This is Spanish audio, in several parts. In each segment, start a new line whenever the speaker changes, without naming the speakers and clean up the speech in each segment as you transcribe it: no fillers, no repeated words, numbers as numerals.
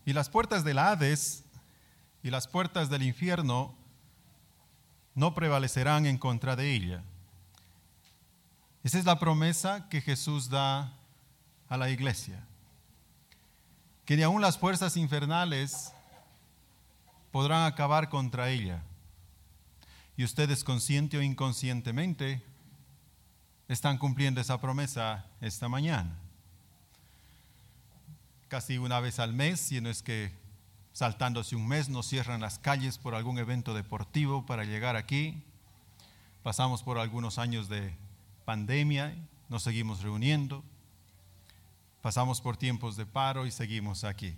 y las puertas del Hades y las puertas del infierno no prevalecerán en contra de ella. Esa es la promesa que Jesús da a la iglesia, que ni aun las fuerzas infernales podrán acabar contra ella. Y ustedes, consciente o inconscientemente, están cumpliendo esa promesa esta mañana. Casi una vez al mes, si no es que saltándose un mes, nos cierran las calles por algún evento deportivo para llegar aquí. Pasamos por algunos años de pandemia, nos seguimos reuniendo. Pasamos por tiempos de paro y seguimos aquí.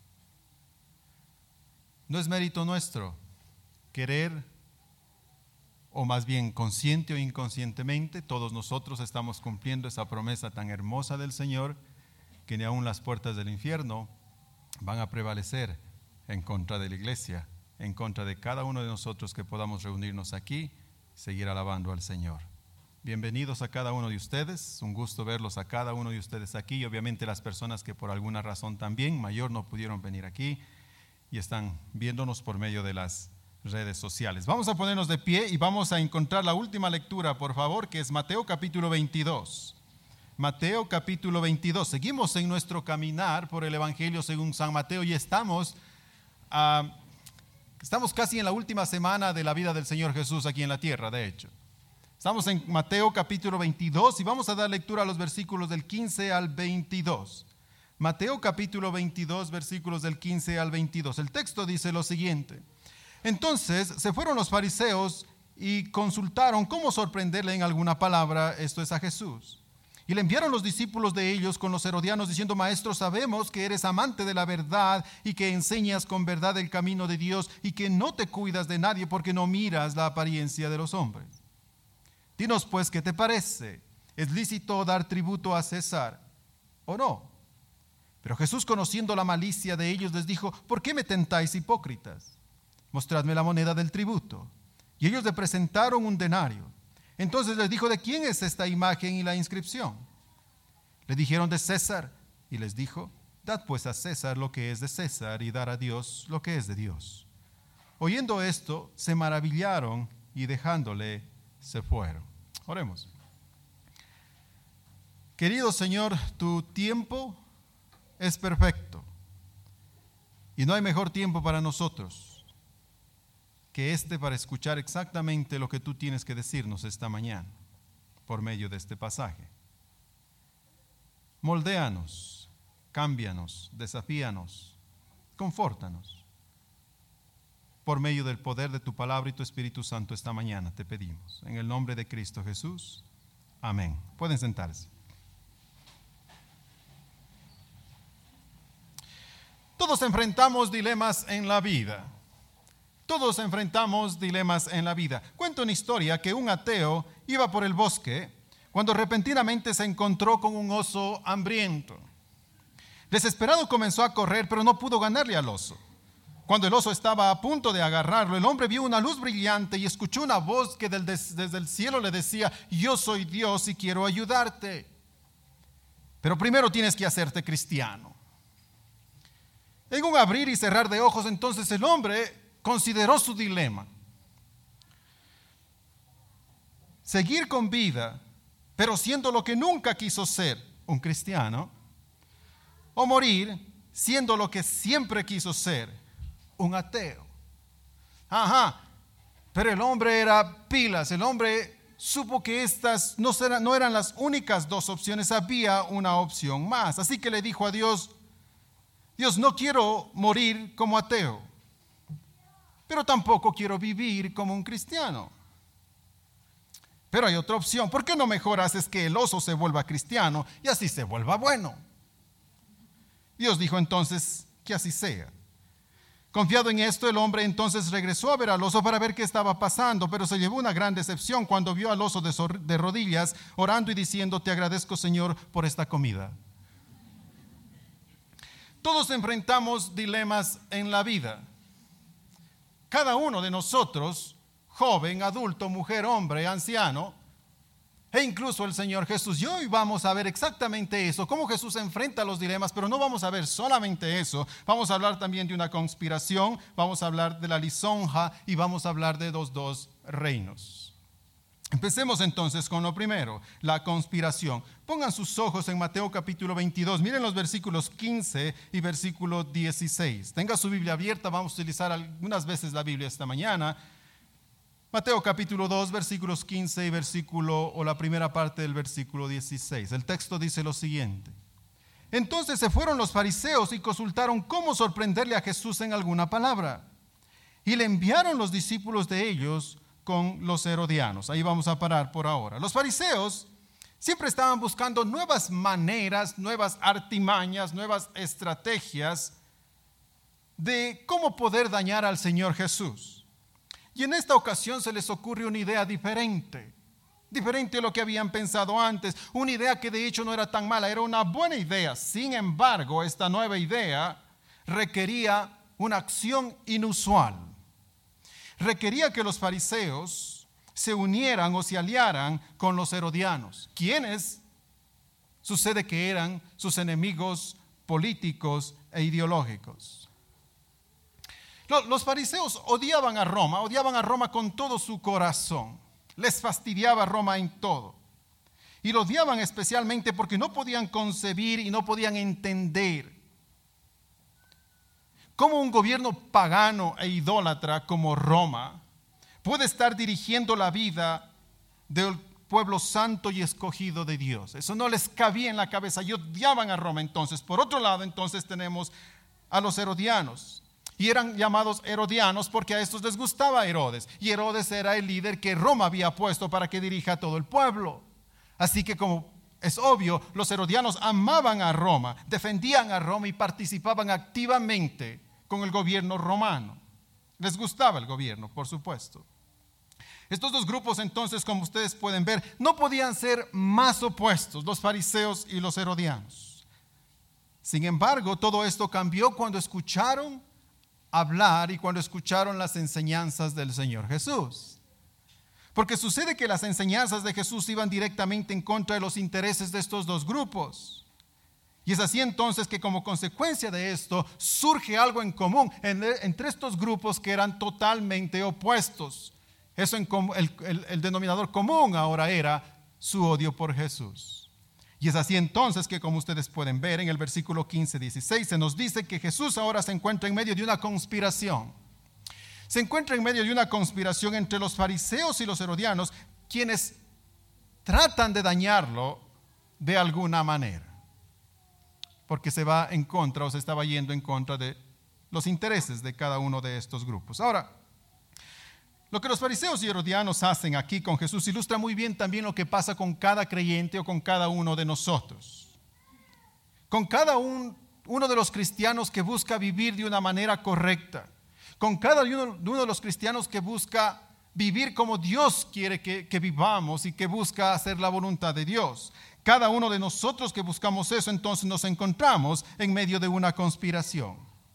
No es mérito nuestro querer, o más bien consciente o inconscientemente, todos nosotros estamos cumpliendo esa promesa tan hermosa del Señor, que ni aun las puertas del infierno van a prevalecer en contra de la iglesia, en contra de cada uno de nosotros que podamos reunirnos aquí, seguir alabando al Señor. Bienvenidos a cada uno de ustedes, un gusto verlos a cada uno de ustedes aquí, y obviamente las personas que por alguna razón también mayor no pudieron venir aquí y están viéndonos por medio de las redes sociales. Vamos a ponernos de pie y vamos a encontrar la última lectura, por favor, que es Mateo capítulo 22. Mateo capítulo 22. Seguimos en nuestro caminar por el Evangelio según San Mateo y estamos casi en la última semana de la vida del Señor Jesús aquí en la tierra, de hecho. Estamos en Mateo capítulo 22 y vamos a dar lectura a los versículos del 15 al 22. Mateo capítulo 22, versículos del 15 al 22. El texto dice lo siguiente: Entonces se fueron los fariseos y consultaron cómo sorprenderle en alguna palabra, esto es a Jesús. Y le enviaron los discípulos de ellos con los herodianos diciendo: Maestro, sabemos que eres amante de la verdad y que enseñas con verdad el camino de Dios y que no te cuidas de nadie porque no miras la apariencia de los hombres. Dinos pues, ¿qué te parece? ¿Es lícito dar tributo a César o no? Pero Jesús, conociendo la malicia de ellos, les dijo: ¿Por qué me tentáis, hipócritas? Mostradme la moneda del tributo. Y ellos le presentaron un denario. Entonces les dijo: ¿de quién es esta imagen y la inscripción? Le dijeron: de César. Y les dijo: dad pues a César lo que es de César y dar a Dios lo que es de Dios. Oyendo esto, se maravillaron y dejándole se fueron. Oremos. Querido Señor, tu tiempo es perfecto y no hay mejor tiempo para nosotros que este para escuchar exactamente lo que tú tienes que decirnos esta mañana por medio de este pasaje. Moldéanos, cámbianos, desafíanos, confórtanos. Por medio del poder de tu palabra y tu Espíritu Santo esta mañana te pedimos. En el nombre de Cristo Jesús. Amén. Pueden sentarse. Todos enfrentamos dilemas en la vida. Todos enfrentamos dilemas en la vida. Cuento una historia que un ateo iba por el bosque cuando repentinamente se encontró con un oso hambriento. Desesperado comenzó a correr, pero no pudo ganarle al oso. Cuando el oso estaba a punto de agarrarlo, el hombre vio una luz brillante y escuchó una voz que desde el cielo le decía: yo soy Dios y quiero ayudarte. Pero primero tienes que hacerte cristiano. En un abrir y cerrar de ojos, entonces el hombre consideró su dilema: seguir con vida, pero siendo lo que nunca quiso ser, un cristiano, o morir siendo lo que siempre quiso ser, un ateo. Pero el hombre era pilas, el hombre supo que estas no eran las únicas dos opciones, había una opción más. Así que le dijo a Dios: Dios, no quiero morir como ateo, pero tampoco quiero vivir como un cristiano. Pero hay otra opción. ¿Por qué no mejor haces que el oso se vuelva cristiano y así se vuelva bueno? Dios dijo entonces: que así sea. Confiado en esto, el hombre entonces regresó a ver al oso para ver qué estaba pasando, pero se llevó una gran decepción cuando vio al oso de rodillas, orando y diciendo: te agradezco, Señor, por esta comida. Todos enfrentamos dilemas en la vida. Cada uno de nosotros, joven, adulto, mujer, hombre, anciano, e incluso el Señor Jesús. Y hoy vamos a ver exactamente eso, cómo Jesús enfrenta los dilemas, pero no vamos a ver solamente eso. Vamos a hablar también de una conspiración, vamos a hablar de la lisonja y vamos a hablar de los dos reinos. Empecemos entonces con lo primero, la conspiración. Pongan sus ojos en Mateo capítulo 22. Miren los versículos 15 y versículo 16. Tenga su Biblia abierta, vamos a utilizar algunas veces la Biblia esta mañana. Mateo capítulo 2, versículos 15 y la primera parte del versículo 16. El texto dice lo siguiente. Entonces se fueron los fariseos y consultaron cómo sorprenderle a Jesús en alguna palabra. Y le enviaron los discípulos de ellos con los herodianos. Ahí vamos a parar por ahora. Los fariseos siempre estaban buscando nuevas maneras, nuevas artimañas, nuevas estrategias de cómo poder dañar al Señor Jesús. Y en esta ocasión se les ocurre una idea diferente a lo que habían pensado antes, una idea que de hecho no era tan mala, era una buena idea. Sin embargo, esta nueva idea requería una acción inusual. Requería que los fariseos se unieran o se aliaran con los herodianos, quienes sucede que eran sus enemigos políticos e ideológicos. Los fariseos odiaban a Roma con todo su corazón. Les fastidiaba Roma en todo. Y lo odiaban especialmente porque no podían concebir y no podían entender cómo un gobierno pagano e idólatra como Roma puede estar dirigiendo la vida del pueblo santo y escogido de Dios. Eso no les cabía en la cabeza y odiaban a Roma entonces. Por otro lado, entonces tenemos a los herodianos. Y eran llamados herodianos porque a estos les gustaba Herodes. Y Herodes era el líder que Roma había puesto para que dirija a todo el pueblo. Así que como es obvio, los herodianos amaban a Roma, defendían a Roma y participaban activamente con el gobierno romano. Les gustaba el gobierno, por supuesto. Estos dos grupos entonces, como ustedes pueden ver, no podían ser más opuestos, los fariseos y los herodianos. Sin embargo, todo esto cambió cuando escucharon hablar y cuando escucharon las enseñanzas del Señor Jesús. Porque sucede que las enseñanzas de Jesús iban directamente en contra de los intereses de estos dos grupos. Y es así entonces que como consecuencia de esto surge algo en común entre estos grupos que eran totalmente opuestos. Eso el denominador común ahora era su odio por Jesús. Y es así entonces que, como ustedes pueden ver en el versículo 15-16, se nos dice que Jesús ahora se encuentra en medio de una conspiración. Se encuentra en medio de una conspiración entre los fariseos y los herodianos, quienes tratan de dañarlo de alguna manera. Porque se va en contra o se estaba yendo en contra de los intereses de cada uno de estos grupos. Ahora, lo que los fariseos y herodianos hacen aquí con Jesús ilustra muy bien también lo que pasa con cada creyente o con cada uno de nosotros. Con cada uno de los cristianos que busca vivir de una manera correcta. Con cada uno de los cristianos que busca vivir como Dios quiere que vivamos y que busca hacer la voluntad de Dios. Cada uno de nosotros que buscamos eso, entonces nos encontramos en medio de una conspiración.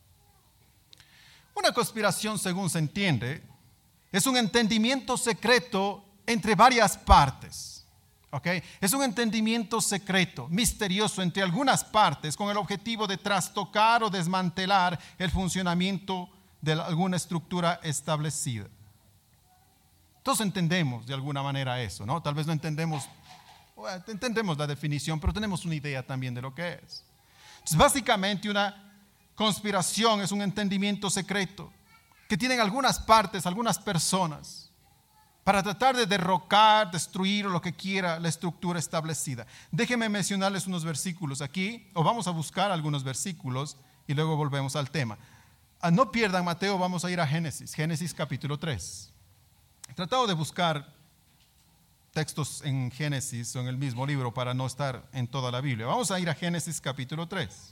Una conspiración, según se entiende, es un entendimiento secreto entre varias partes. ¿Okay? Es un entendimiento secreto, misterioso entre algunas partes con el objetivo de trastocar o desmantelar el funcionamiento de alguna estructura establecida. Todos entendemos de alguna manera eso, ¿no? Tal vez no entendemos la definición, pero tenemos una idea también de lo que es. Entonces, básicamente una conspiración es un entendimiento secreto que tienen algunas partes, algunas personas, para tratar de derrocar, destruir o lo que quiera la estructura establecida. Déjenme mencionarles unos versículos aquí, o vamos a buscar algunos versículos y luego volvemos al tema. No pierdan Mateo, vamos a ir a Génesis capítulo 3. He tratado de buscar textos en Génesis o en el mismo libro para no estar en toda la Biblia. Vamos a ir a Génesis capítulo 3.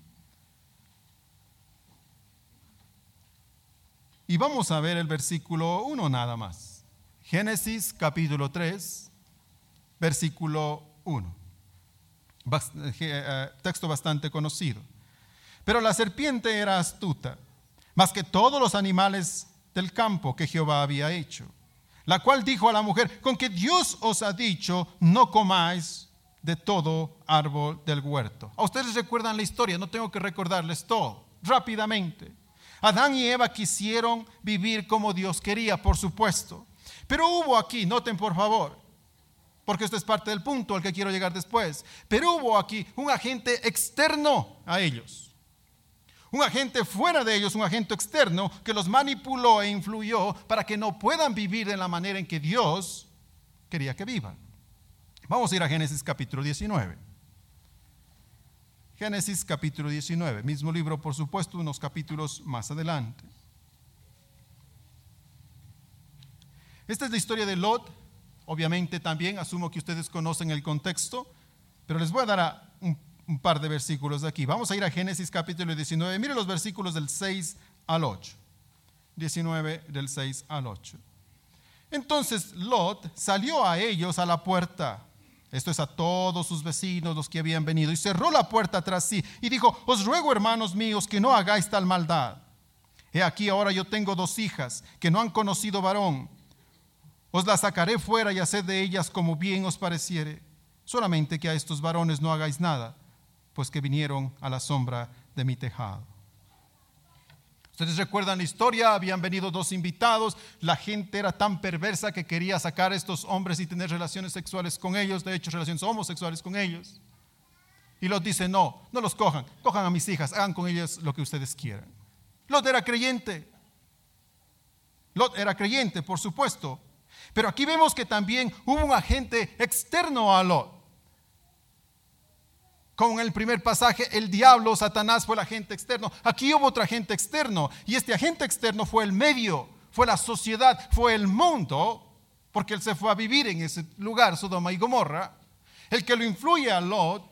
Y vamos a ver el versículo 1 nada más. Génesis capítulo 3, versículo 1. Texto bastante conocido. Pero la serpiente era astuta, más que todos los animales del campo que Jehová había hecho. la cual dijo a la mujer: con que Dios os ha dicho, no comáis de todo árbol del huerto. A ustedes recuerdan la historia, no tengo que recordarles todo. Rápidamente, Adán y Eva quisieron vivir como Dios quería, por supuesto. Pero hubo aquí, noten por favor, porque esto es parte del punto al que quiero llegar después. Pero hubo aquí un agente externo a ellos. Un agente fuera de ellos, un agente externo que los manipuló e influyó para que no puedan vivir de la manera en que Dios quería que vivan. Vamos a ir a Génesis capítulo 19. Génesis capítulo 19, mismo libro por supuesto, unos capítulos más adelante. Esta es la historia de Lot. Obviamente también asumo que ustedes conocen el contexto, pero les voy a dar un par de versículos de aquí. Vamos a ir a Génesis capítulo 19. Miren los versículos del 6 al 8. 19 del 6 al 8. Entonces Lot salió a ellos a la puerta. Esto es a todos sus vecinos, los que habían venido, y cerró la puerta tras sí y dijo: os ruego, hermanos míos, que no hagáis tal maldad. He aquí ahora yo tengo 2 hijas que no han conocido varón. Os las sacaré fuera y haced de ellas como bien os pareciere. Solamente que a estos varones no hagáis nada, pues que vinieron a la sombra de mi tejado. Ustedes recuerdan la historia, habían venido 2 invitados, la gente era tan perversa que quería sacar a estos hombres y tener relaciones sexuales con ellos, de hecho relaciones homosexuales con ellos. Y Lot dice: no los cojan a mis hijas, hagan con ellas lo que ustedes quieran. Lot era creyente, por supuesto, pero aquí vemos que también hubo un agente externo a Lot. Como en el primer pasaje, el diablo, Satanás, fue el agente externo. Aquí hubo otro agente externo, y este agente externo fue el medio, fue la sociedad, fue el mundo, porque él se fue a vivir en ese lugar, Sodoma y Gomorra, el que lo influye a Lot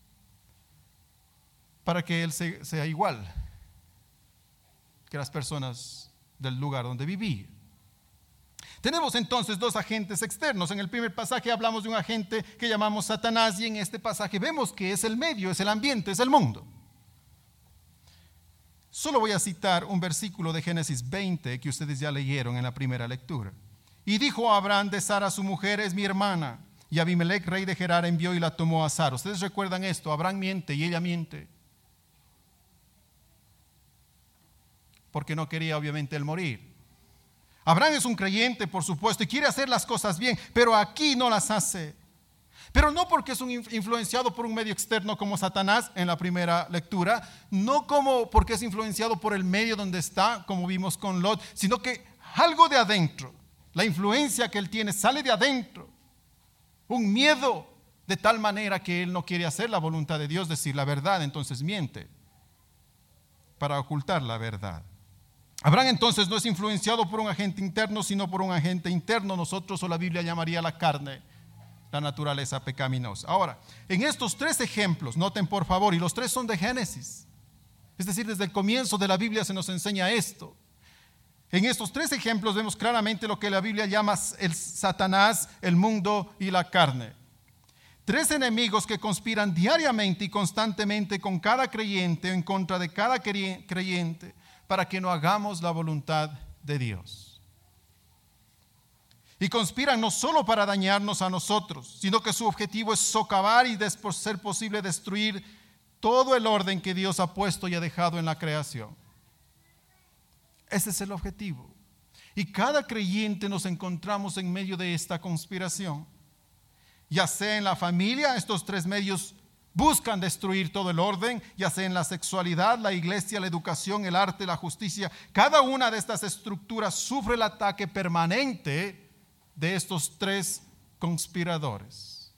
para que él sea igual que las personas del lugar donde vivía. Tenemos entonces 2 agentes externos. En el primer pasaje hablamos de un agente que llamamos Satanás, y en este pasaje vemos que es el medio, es el ambiente, es el mundo. Solo voy a citar un versículo de Génesis 20 que ustedes ya leyeron en la primera lectura. Y dijo a Abraham de Sara su mujer: es mi hermana. Y Abimelech, rey de Gerar, envió y la tomó a Sara. Ustedes recuerdan esto: Abraham miente y ella miente, porque no quería obviamente él morir. Abraham es un creyente, por supuesto, y quiere hacer las cosas bien, pero aquí no las hace. Pero no porque es un influenciado por un medio externo como Satanás en la primera lectura, no como porque es influenciado por el medio donde está, como vimos con Lot, sino que algo de adentro, la influencia que él tiene sale de adentro. Un miedo de tal manera que él no quiere hacer la voluntad de Dios, decir la verdad, entonces miente para ocultar la verdad. Abraham entonces no es influenciado por un agente interno, sino por un agente interno. Nosotros, o la Biblia llamaría la carne, la naturaleza pecaminosa. Ahora, en estos 3 ejemplos, noten por favor, y los 3 son de Génesis, es decir, desde el comienzo de la Biblia se nos enseña esto. En estos 3 ejemplos vemos claramente lo que la Biblia llama el Satanás, el mundo y la carne. 3 enemigos que conspiran diariamente y constantemente con cada creyente, en contra de cada creyente, para que no hagamos la voluntad de Dios. Y conspiran no solo para dañarnos a nosotros, sino que su objetivo es socavar y, de ser posible, destruir todo el orden que Dios ha puesto y ha dejado en la creación. Ese es el objetivo. Y cada creyente nos encontramos en medio de esta conspiración. Ya sea en la familia, estos 3 medios buscan destruir todo el orden, ya sea en la sexualidad, la iglesia, la educación, el arte, la justicia. Cada una de estas estructuras sufre el ataque permanente de estos 3 conspiradores.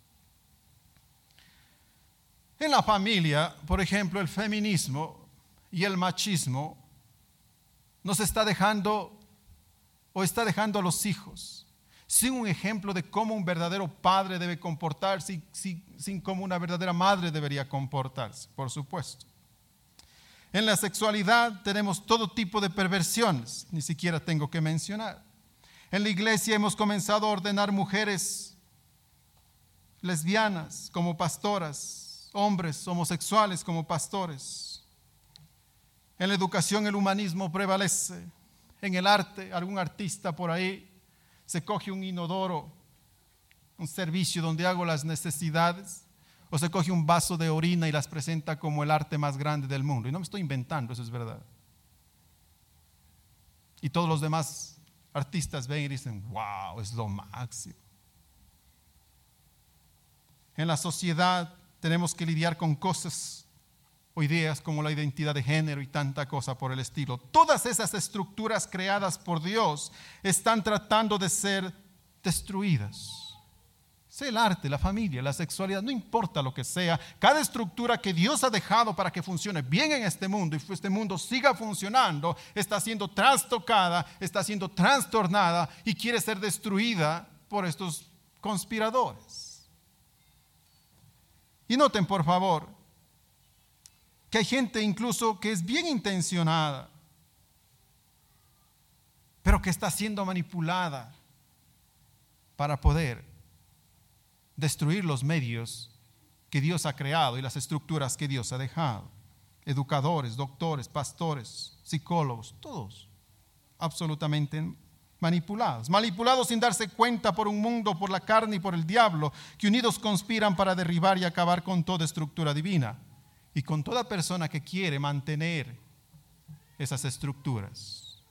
En la familia, por ejemplo, el feminismo y el machismo nos está dejando a los hijos sin un ejemplo de cómo un verdadero padre debe comportarse, sin cómo una verdadera madre debería comportarse, por supuesto. En la sexualidad tenemos todo tipo de perversiones, ni siquiera tengo que mencionar. En la iglesia hemos comenzado a ordenar mujeres lesbianas como pastoras, hombres homosexuales como pastores. En la educación el humanismo prevalece. En el arte, algún artista por ahí se coge un inodoro, un servicio donde hago las necesidades, o se coge un vaso de orina y las presenta como el arte más grande del mundo. Y no me estoy inventando, eso es verdad. Y todos los demás artistas ven y dicen, wow, es lo máximo. En la sociedad tenemos que lidiar con cosas o ideas como la identidad de género y tanta cosa por el estilo. Todas esas estructuras creadas por Dios están tratando de ser destruidas. Sea el arte, la familia, la sexualidad, no importa lo que sea, cada estructura que Dios ha dejado para que funcione bien en este mundo y este mundo siga funcionando, está siendo trastocada, está siendo trastornada y quiere ser destruida por estos conspiradores. Y noten, por favor, que hay gente incluso que es bien intencionada, pero que está siendo manipulada para poder destruir los medios que Dios ha creado y las estructuras que Dios ha dejado. Educadores, doctores, pastores, psicólogos, todos absolutamente manipulados. Manipulados sin darse cuenta por un mundo, por la carne y por el diablo, que unidos conspiran para derribar y acabar con toda estructura divina y con toda persona que quiere mantener esas estructuras.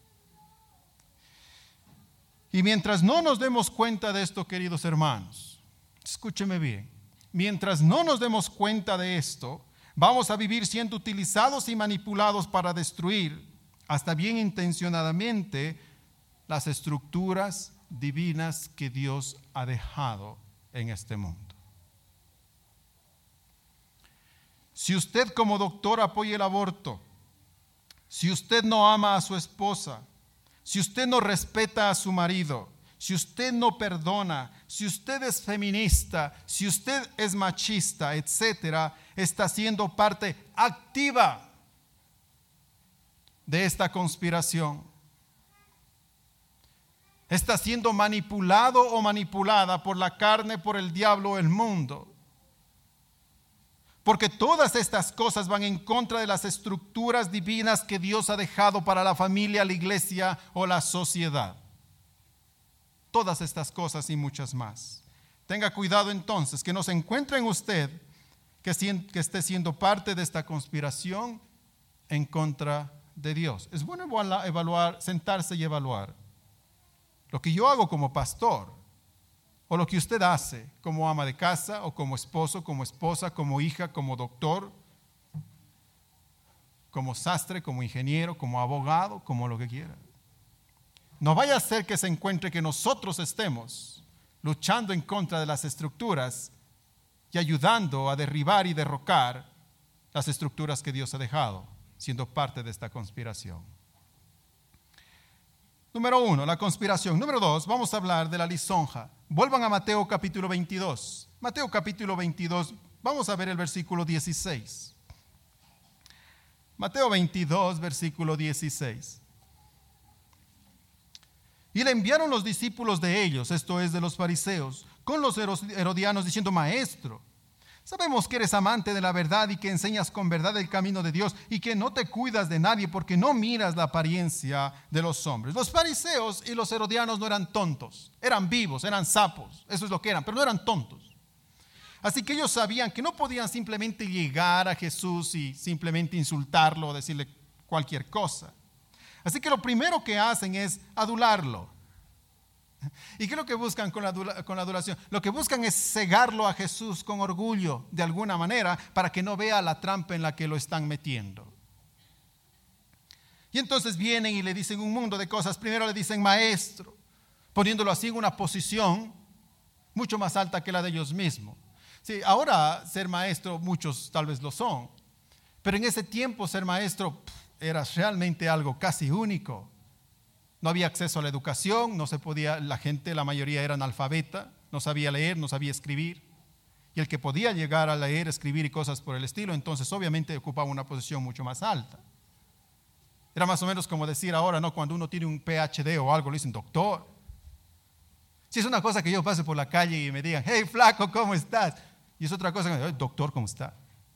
Y mientras no nos demos cuenta de esto, queridos hermanos, escúcheme bien, mientras no nos demos cuenta de esto, vamos a vivir siendo utilizados y manipulados para destruir, hasta bien intencionadamente, las estructuras divinas que Dios ha dejado en este mundo. Si usted como doctor apoya el aborto, si usted no ama a su esposa, si usted no respeta a su marido, si usted no perdona, si usted es feminista, si usted es machista, etcétera, está siendo parte activa de esta conspiración. Está siendo manipulado o manipulada por la carne, por el diablo o el mundo. Porque todas estas cosas van en contra de las estructuras divinas que Dios ha dejado para la familia, la iglesia o la sociedad. Todas estas cosas y muchas más. Tenga cuidado entonces que no se encuentre en usted que esté siendo parte de esta conspiración en contra de Dios. Es bueno evaluar, sentarse y evaluar lo que yo hago como pastor o lo que usted hace como ama de casa o como esposo, como esposa, como hija, como doctor, como sastre, como ingeniero, como abogado, como lo que quiera. No vaya a ser que se encuentre que nosotros estemos luchando en contra de las estructuras y ayudando a derribar y derrocar las estructuras que Dios ha dejado, siendo parte de esta conspiración. Número 1, la conspiración. Número 2, vamos a hablar de la lisonja. Vuelvan a Mateo capítulo 22. Mateo capítulo 22, vamos a ver el versículo 16. Mateo 22, versículo 16. Y le enviaron los discípulos de ellos, esto es de los fariseos, con los herodianos diciendo: Maestro, sabemos que eres amante de la verdad y que enseñas con verdad el camino de Dios y que no te cuidas de nadie porque no miras la apariencia de los hombres. Los fariseos y los herodianos no eran tontos, eran vivos, eran sapos, eso es lo que eran, pero no eran tontos. Así que ellos sabían que no podían simplemente llegar a Jesús y simplemente insultarlo o decirle cualquier cosa. Así que lo primero que hacen es adularlo. ¿Y qué es lo que buscan con la adulación? Lo que buscan es cegarlo a Jesús con orgullo, de alguna manera, para que no vea la trampa en la que lo están metiendo. Y entonces vienen y le dicen un mundo de cosas. Primero le dicen maestro, poniéndolo así en una posición mucho más alta que la de ellos mismos. Sí, ahora ser maestro muchos tal vez lo son, pero en ese tiempo ser maestro era realmente algo casi único. No había acceso a la educación, no se podía, la mayoría era analfabeta, no sabía leer, no sabía escribir. Y el que podía llegar a leer, escribir y cosas por el estilo, entonces obviamente ocupaba una posición mucho más alta. Era más o menos como decir ahora, ¿no? Cuando uno tiene un PhD o algo, le dicen doctor. Si es una cosa que yo pase por la calle y me digan: hey flaco, ¿cómo estás? Y es otra cosa que me digan: doctor, ¿cómo está?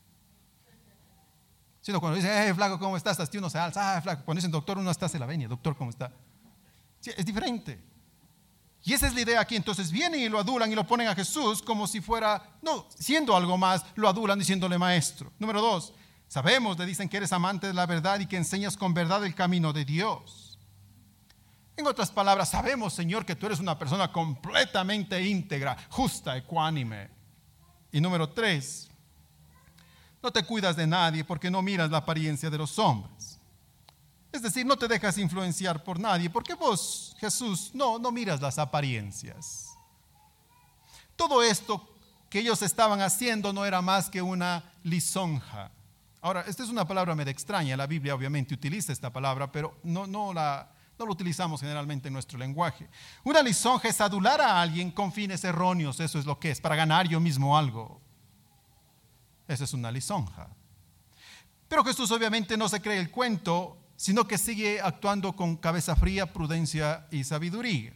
Sino cuando dicen: hey flaco, ¿cómo estás? Hasta uno se alza: flaco. Cuando dicen doctor, uno hasta se la venia: doctor, ¿cómo está? Sí, es diferente. Y esa es la idea aquí. Entonces vienen y lo adulan y lo ponen a Jesús como si fuera, no, siendo algo más, lo adulan diciéndole maestro. Número 2, sabemos, le dicen que eres amante de la verdad y que enseñas con verdad el camino de Dios. En otras palabras, sabemos, Señor, que tú eres una persona completamente íntegra, justa, ecuánime. Y número 3, no te cuidas de nadie porque no miras la apariencia de los hombres. Es decir, no te dejas influenciar por nadie, porque vos, Jesús, no miras las apariencias. Todo esto que ellos estaban haciendo no era más que una lisonja. Ahora, esta es una palabra medio extraña, la Biblia obviamente utiliza esta palabra, pero no lo utilizamos generalmente en nuestro lenguaje. Una lisonja es adular a alguien con fines erróneos, eso es lo que es, para ganar yo mismo algo. Esa es una lisonja. Pero Jesús obviamente no se cree el cuento, sino que sigue actuando con cabeza fría, prudencia y sabiduría.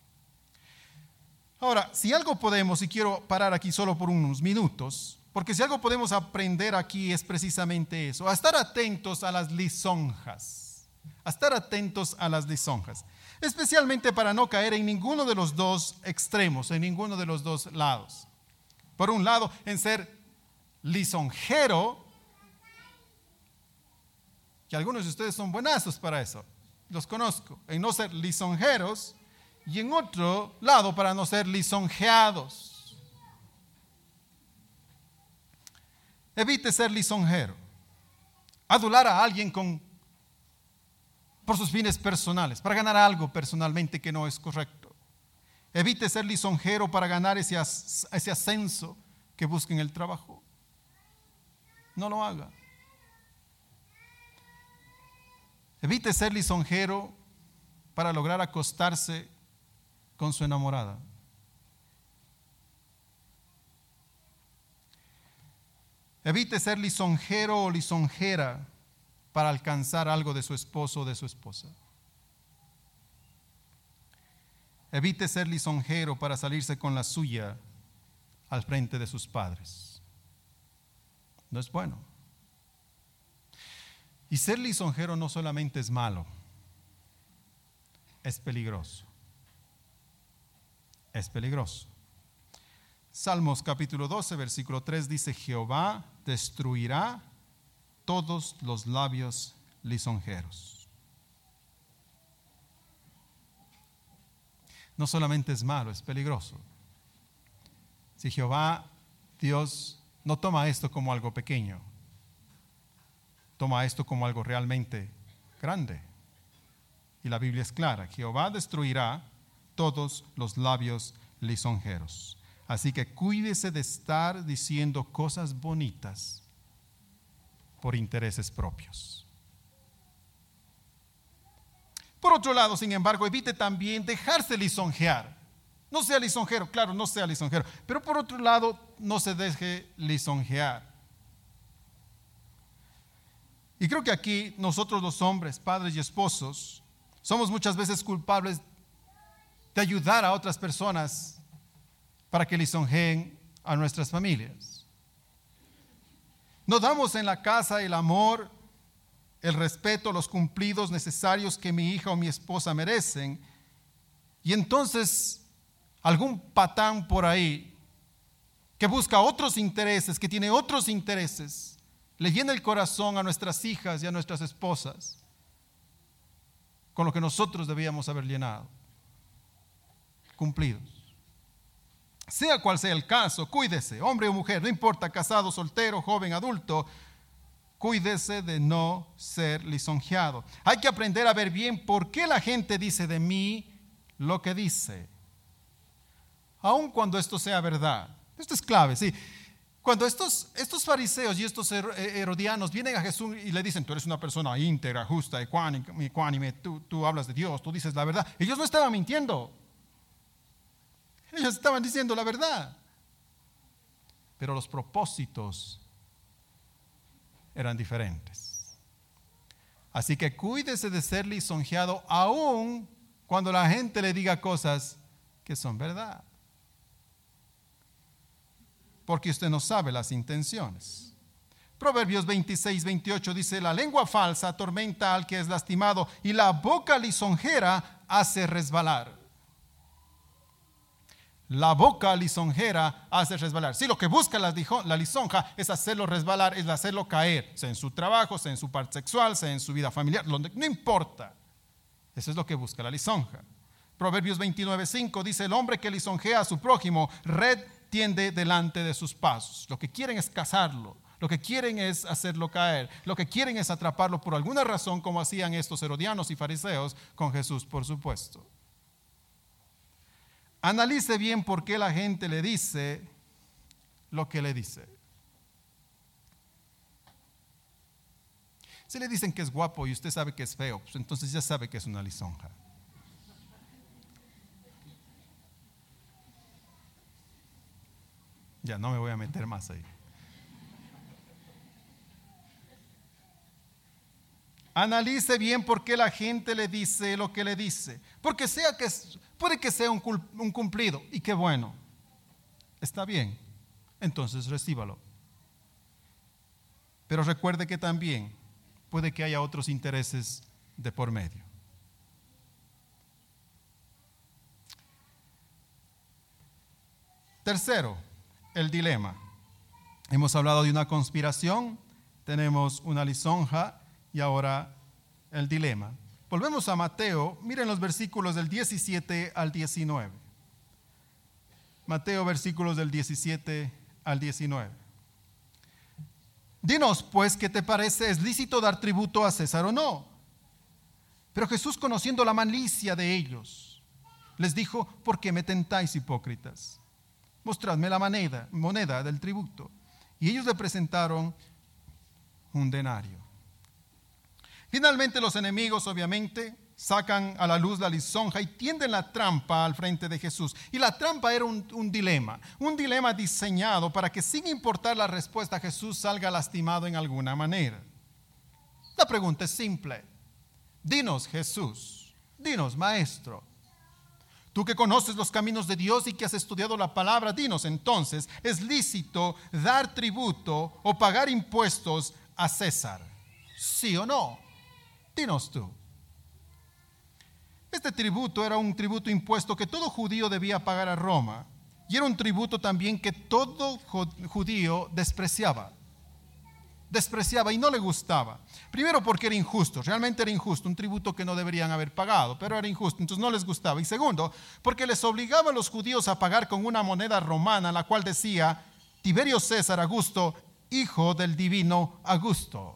Ahora, si algo podemos, y quiero parar aquí solo por unos minutos, porque si algo podemos aprender aquí es precisamente eso, a estar atentos a las lisonjas, especialmente para no caer en ninguno de los dos extremos, en ninguno de los dos lados. Por un lado, en ser lisonjero, que algunos de ustedes son buenazos para eso, los conozco, en no ser lisonjeros, y en otro lado para no ser lisonjeados. Evite ser lisonjero, adular a alguien por sus fines personales, para ganar algo personalmente que no es correcto. Evite ser lisonjero para ganar ese ascenso que busca en el trabajo. No lo haga. Evite ser lisonjero para lograr acostarse con su enamorada. Evite ser lisonjero o lisonjera para alcanzar algo de su esposo o de su esposa. Evite ser lisonjero para salirse con la suya al frente de sus padres. No es bueno. Y ser lisonjero no solamente es malo, es peligroso. Es peligroso. Salmos capítulo 12, versículo 3 dice: Jehová destruirá todos los labios lisonjeros. No solamente es malo, es peligroso. Si Jehová, Dios, no toma esto como algo pequeño, toma esto como algo realmente grande. Y la Biblia es clara: Jehová destruirá todos los labios lisonjeros. Así que cuídese de estar diciendo cosas bonitas por intereses propios. Por otro lado, sin embargo, evite también dejarse lisonjear. No sea lisonjero, claro, no sea lisonjero, pero por otro lado, no se deje lisonjear. Y creo que aquí nosotros los hombres, padres y esposos, somos muchas veces culpables de ayudar a otras personas para que lisonjeen a nuestras familias. No damos en la casa el amor, el respeto, los cumplidos necesarios que mi hija o mi esposa merecen. Y entonces algún patán por ahí que busca otros intereses, que tiene otros intereses, le llena el corazón a nuestras hijas y a nuestras esposas con lo que nosotros debíamos haber llenado. Cumplidos. Sea cual sea el caso, cuídese, hombre o mujer, no importa, casado, soltero, joven, adulto, cuídese de no ser lisonjeado. Hay que aprender a ver bien por qué la gente dice de mí lo que dice, aun cuando esto sea verdad. Esto es clave, sí. Cuando estos fariseos y estos herodianos vienen a Jesús y le dicen: tú eres una persona íntegra, justa, ecuánime, tú hablas de Dios, tú dices la verdad. Ellos no estaban mintiendo. Ellos estaban diciendo la verdad. Pero los propósitos eran diferentes. Así que cuídese de ser lisonjeado aun cuando la gente le diga cosas que son verdad. Porque usted no sabe las intenciones. Proverbios 26, 28 dice: la lengua falsa atormenta al que es lastimado y la boca lisonjera hace resbalar. La boca lisonjera hace resbalar. Sí, lo que busca la lisonja es hacerlo resbalar, es hacerlo caer, sea en su trabajo, sea en su parte sexual, sea en su vida familiar, no importa. Eso es lo que busca la lisonja. Proverbios 29:5 dice: el hombre que lisonjea a su prójimo, red tiende delante de sus pasos. Lo que quieren es cazarlo, lo que quieren es hacerlo caer, lo que quieren es atraparlo por alguna razón, como hacían estos herodianos y fariseos con Jesús, por supuesto. Analice bien por qué la gente le dice lo que le dice. Si le dicen que es guapo y usted sabe que es feo, pues entonces ya sabe que es una lisonja. Ya no me voy a meter más ahí. Analice bien por qué la gente le dice lo que le dice. Porque puede que sea un cumplido, y qué bueno. Está bien, entonces recíbalo. Pero recuerde que también puede que haya otros intereses de por medio. Tercero, el dilema. Hemos hablado de una conspiración, tenemos una lisonja y ahora el dilema. Volvemos a Mateo, miren los versículos del 17 al 19. Mateo, versículos del 17 al 19. Dinos, pues, ¿qué te parece? ¿Es lícito dar tributo a César o no? Pero Jesús, conociendo la malicia de ellos, les dijo: ¿por qué me tentáis, hipócritas? Mostradme la moneda del tributo. Y ellos le presentaron un denario. Finalmente los enemigos, obviamente, sacan a la luz la lisonja y tienden la trampa al frente de Jesús. Y la trampa era un dilema diseñado para que, sin importar la respuesta, Jesús salga lastimado en alguna manera. La pregunta es simple. Dinos, Jesús, dinos, Maestro, tú que conoces los caminos de Dios y que has estudiado la palabra, dinos entonces, ¿es lícito dar tributo o pagar impuestos a César? ¿Sí o no? Dinos tú. Este tributo era un tributo impuesto que todo judío debía pagar a Roma, y era un tributo también que todo judío despreciaba y no le gustaba. Primero, porque era injusto, realmente era injusto, un tributo que no deberían haber pagado, pero era injusto, entonces no les gustaba. Y segundo, porque les obligaba a los judíos a pagar con una moneda romana, la cual decía: Tiberio César Augusto, hijo del divino Augusto.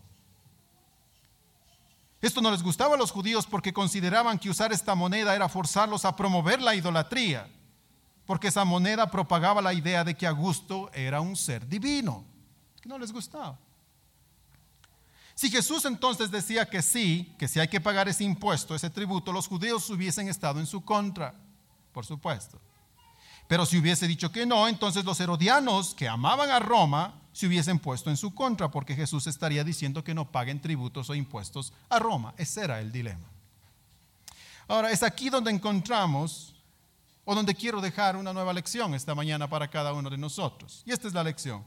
Esto no les gustaba a los judíos porque consideraban que usar esta moneda era forzarlos a promover la idolatría, porque esa moneda propagaba la idea de que Augusto era un ser divino. No les gustaba. Si Jesús entonces decía que sí hay que pagar ese impuesto, ese tributo, los judíos hubiesen estado en su contra, por supuesto. Pero si hubiese dicho que no, entonces los herodianos, que amaban a Roma, se hubiesen puesto en su contra, porque Jesús estaría diciendo que no paguen tributos o impuestos a Roma. Ese era el dilema. Ahora, es aquí donde encontramos, o donde quiero dejar una nueva lección esta mañana para cada uno de nosotros. Y esta es la lección.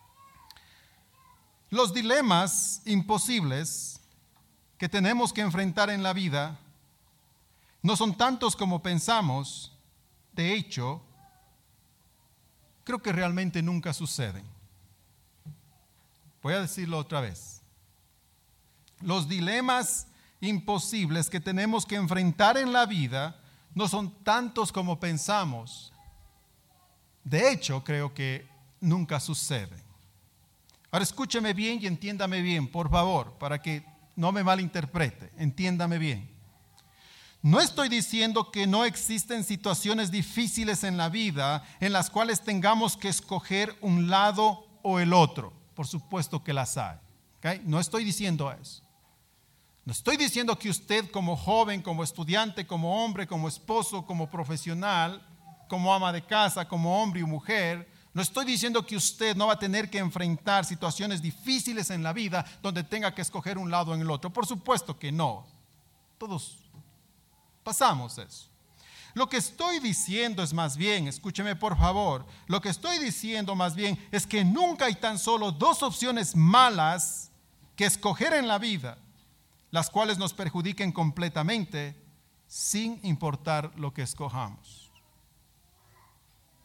Los dilemas imposibles que tenemos que enfrentar en la vida no son tantos como pensamos. De hecho, creo que realmente nunca suceden. Voy a decirlo otra vez. Los dilemas imposibles que tenemos que enfrentar en la vida no son tantos como pensamos. De hecho, creo que nunca suceden. Ahora escúcheme bien y entiéndame bien, por favor, para que no me malinterprete. Entiéndame bien. No estoy diciendo que no existen situaciones difíciles en la vida en las cuales tengamos que escoger un lado o el otro. Por supuesto que las hay. ¿Okay? No estoy diciendo eso. No estoy diciendo que usted, como joven, como estudiante, como hombre, como esposo, como profesional, como ama de casa, como hombre y mujer, no estoy diciendo que usted no va a tener que enfrentar situaciones difíciles en la vida donde tenga que escoger un lado en el otro. Por supuesto que no. Todos pasamos eso. Lo que estoy diciendo es más bien, escúcheme por favor, lo que estoy diciendo más bien es que nunca hay tan solo dos opciones malas que escoger en la vida, las cuales nos perjudiquen completamente sin importar lo que escojamos.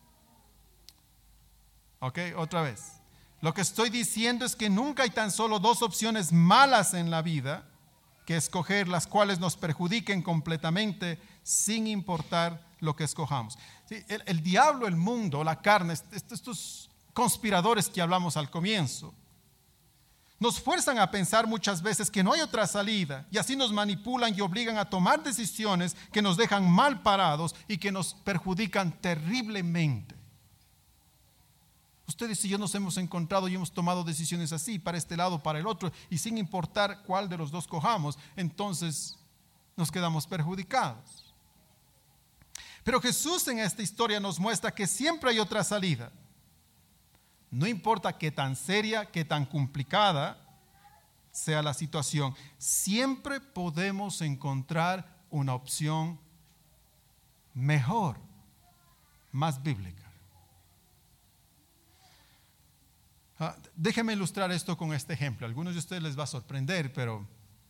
Ok, otra vez. Lo que estoy diciendo es que nunca hay tan solo dos opciones malas en la vida que escoger, las cuales nos perjudiquen completamente sin importar lo que escojamos. Sí, el diablo, el mundo, la carne, estos conspiradores que hablamos al comienzo, nos fuerzan a pensar muchas veces que no hay otra salida y así nos manipulan y obligan a tomar decisiones que nos dejan mal parados y que nos perjudican terriblemente. Ustedes y yo nos hemos encontrado y hemos tomado decisiones así, para este lado, para el otro, y sin importar cuál de los dos cojamos, entonces nos quedamos perjudicados. Pero Jesús en esta historia nos muestra que siempre hay otra salida. No importa qué tan seria, qué tan complicada sea la situación, siempre podemos encontrar una opción mejor, más bíblica. Déjenme ilustrar esto con este ejemplo. A algunos de ustedes les va a sorprender, pero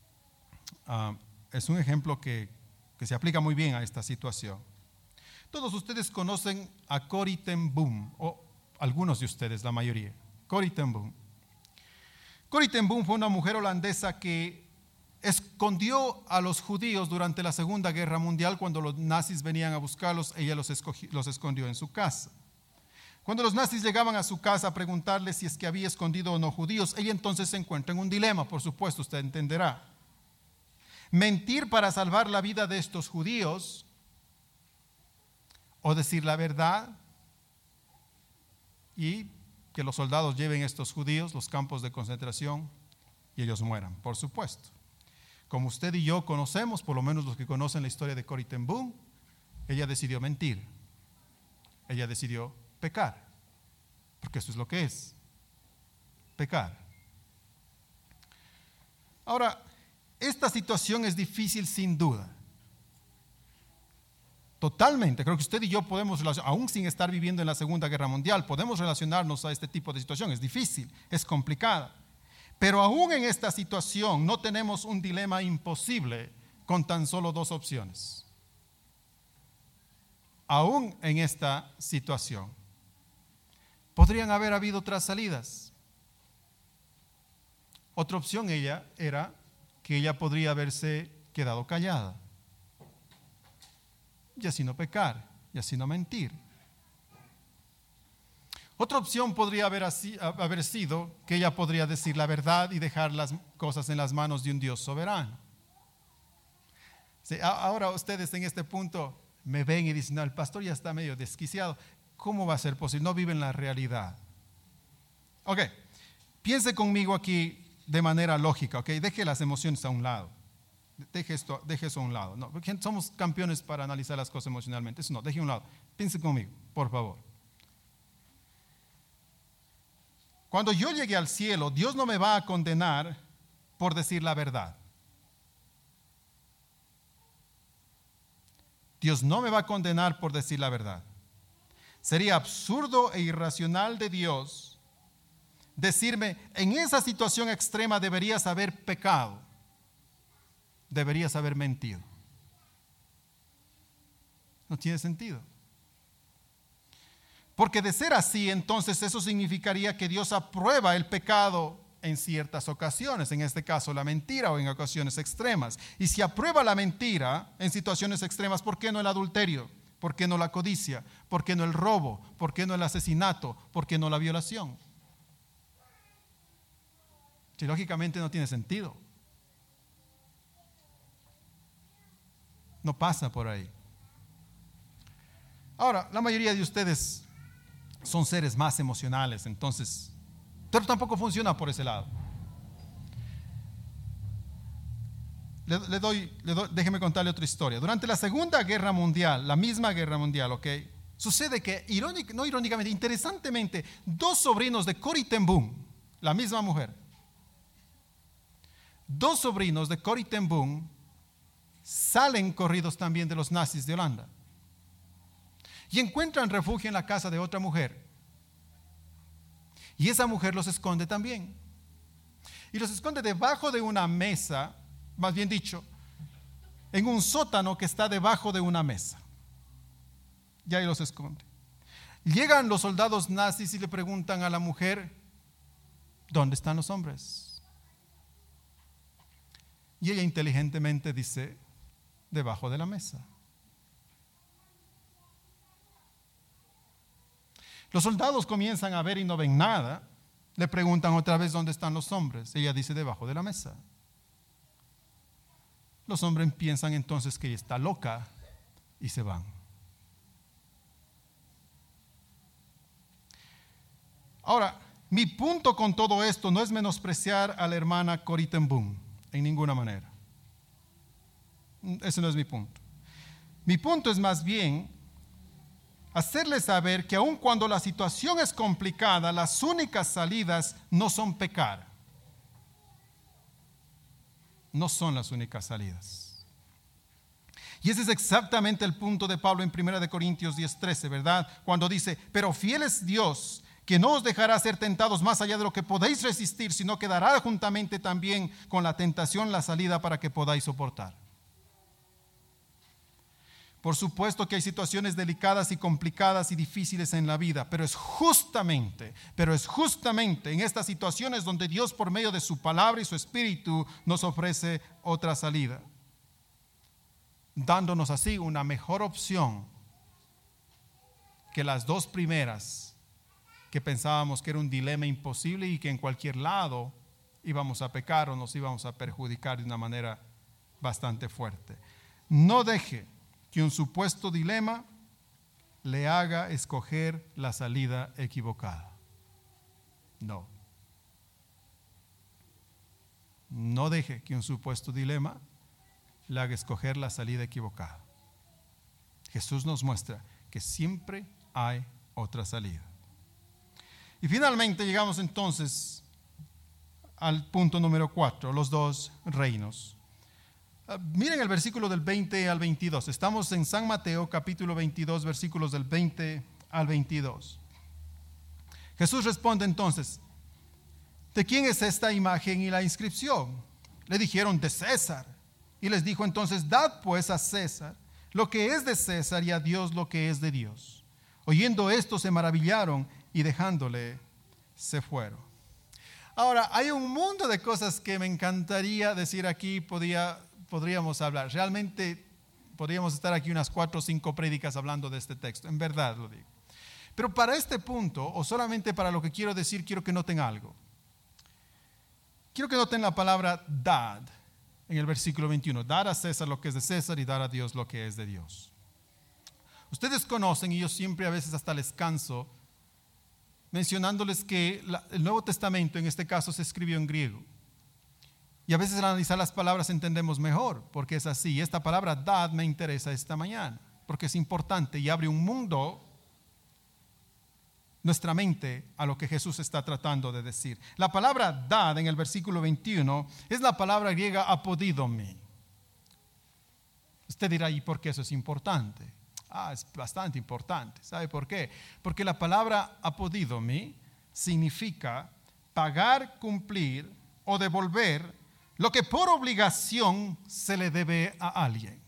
es un ejemplo que se aplica muy bien a esta situación. Todos ustedes conocen a Corrie ten Boom, o algunos de ustedes, la mayoría. Corrie ten Boom. Corrie ten Boom fue una mujer holandesa que escondió a los judíos durante la Segunda Guerra Mundial. Cuando los nazis venían a buscarlos, ella los escondió en su casa. Cuando los nazis llegaban a su casa a preguntarle si es que había escondido o no judíos, ella entonces se encuentra en un dilema, por supuesto, usted entenderá. Mentir para salvar la vida de estos judíos o decir la verdad y que los soldados lleven a estos judíos a los campos de concentración y ellos mueran, por supuesto. Como usted y yo conocemos, por lo menos los que conocen la historia de Corrie ten Boom, ella decidió mentir. Ella decidió pecar, porque eso es lo que es, pecar. Ahora, esta situación es difícil sin duda. Totalmente, creo que usted y yo podemos, aún sin estar viviendo en la Segunda Guerra Mundial, podemos relacionarnos a este tipo de situación. Es difícil, es complicada. Pero aún en esta situación no tenemos un dilema imposible con tan solo dos opciones. Aún en esta situación podrían haber habido otras salidas. Otra opción era que ella podría haberse quedado callada y así no pecar, y así no mentir. Otra opción podría haber sido que ella podría decir la verdad y dejar las cosas en las manos de un Dios soberano. Sí, ahora ustedes en este punto me ven y dicen, no, el pastor ya está medio desquiciado. ¿Cómo va a ser posible? No vive en la realidad. Ok, piense conmigo aquí de manera lógica, ok, deje las emociones a un lado. Deje eso a un lado. No, porque somos campeones para analizar las cosas emocionalmente. Eso no, deje a un lado. Piense conmigo, por favor. Cuando yo llegue al cielo, Dios no me va a condenar por decir la verdad. Dios no me va a condenar por decir la verdad. Sería absurdo e irracional de Dios decirme, en esa situación extrema deberías haber pecado, deberías haber mentido. No tiene sentido. Porque de ser así, entonces eso significaría que Dios aprueba el pecado en ciertas ocasiones, en este caso la mentira, o en ocasiones extremas. Y si aprueba la mentira en situaciones extremas, ¿por qué no el adulterio? ¿Por qué no la codicia? ¿Por qué no el robo? ¿Por qué no el asesinato? ¿Por qué no la violación? Si lógicamente no tiene sentido. No pasa por ahí. Ahora, la mayoría de ustedes son seres más emocionales, entonces, pero tampoco funciona por ese lado. Déjeme contarle otra historia. Durante la Segunda Guerra Mundial, la misma Guerra Mundial, ¿ok? Sucede que, no irónicamente, interesantemente, dos sobrinos de Corrie ten Boom, la misma mujer, dos sobrinos de Corrie ten Boom salen corridos también de los nazis de Holanda y encuentran refugio en la casa de otra mujer. Y esa mujer los esconde también. Y los esconde debajo de una mesa, más bien dicho, en un sótano que está debajo de una mesa. Y ahí los esconde. Llegan los soldados nazis y le preguntan a la mujer, ¿dónde están los hombres? Y ella inteligentemente dice, debajo de la mesa. Los soldados comienzan a ver y no ven nada. Le preguntan otra vez, ¿dónde están los hombres? Ella dice, debajo de la mesa. Los hombres piensan entonces que ella está loca y se van. Ahora, mi punto con todo esto no es menospreciar a la hermana Corrie ten Boom, en ninguna manera. Ese no es mi punto. Mi punto es más bien hacerles saber que aun cuando la situación es complicada, las únicas salidas no son pecar. No son las únicas salidas. Y ese es exactamente el punto de Pablo en 1 Corintios 10:13, ¿verdad? Cuando dice, pero fiel es Dios, que no os dejará ser tentados más allá de lo que podéis resistir, sino que dará juntamente también con la tentación la salida para que podáis soportar. Por supuesto que hay situaciones delicadas y complicadas y difíciles en la vida, pero es justamente en estas situaciones donde Dios por medio de su palabra y su espíritu nos ofrece otra salida, dándonos así una mejor opción que las dos primeras, que pensábamos que era un dilema imposible y que en cualquier lado íbamos a pecar o nos íbamos a perjudicar de una manera bastante fuerte. No deje que un supuesto dilema le haga escoger la salida equivocada. No. No deje que un supuesto dilema le haga escoger la salida equivocada. Jesús nos muestra que siempre hay otra salida. Y finalmente llegamos entonces al punto número 4, los dos reinos. Miren el versículo del 20 al 22. Estamos en San Mateo capítulo 22, versículos del 20 al 22. Jesús responde entonces, ¿de quién es esta imagen y la inscripción? Le dijeron, de César. Y les dijo entonces, dad pues a César lo que es de César y a Dios lo que es de Dios. Oyendo esto se maravillaron y dejándole se fueron. Ahora, hay un mundo de cosas que me encantaría decir aquí, podríamos hablar. Realmente podríamos estar aquí unas 4 o 5 prédicas hablando de este texto, en verdad lo digo. Pero para este punto, o solamente para lo que quiero decir, quiero que noten algo. Quiero que noten la palabra dad en el versículo 21. Dar a César lo que es de César y dar a Dios lo que es de Dios. Ustedes conocen, y yo siempre a veces hasta les canso, mencionándoles que el Nuevo Testamento en este caso se escribió en griego. Y a veces al analizar las palabras entendemos mejor, porque es así. Esta palabra dad me interesa esta mañana, porque es importante y abre un mundo, nuestra mente, a lo que Jesús está tratando de decir. La palabra dad en el versículo 21 es la palabra griega apodidomi. Usted dirá, ¿y por qué eso es importante? Es bastante importante. ¿Sabe por qué? Porque la palabra apodidomi significa pagar, cumplir o devolver lo que por obligación se le debe a alguien.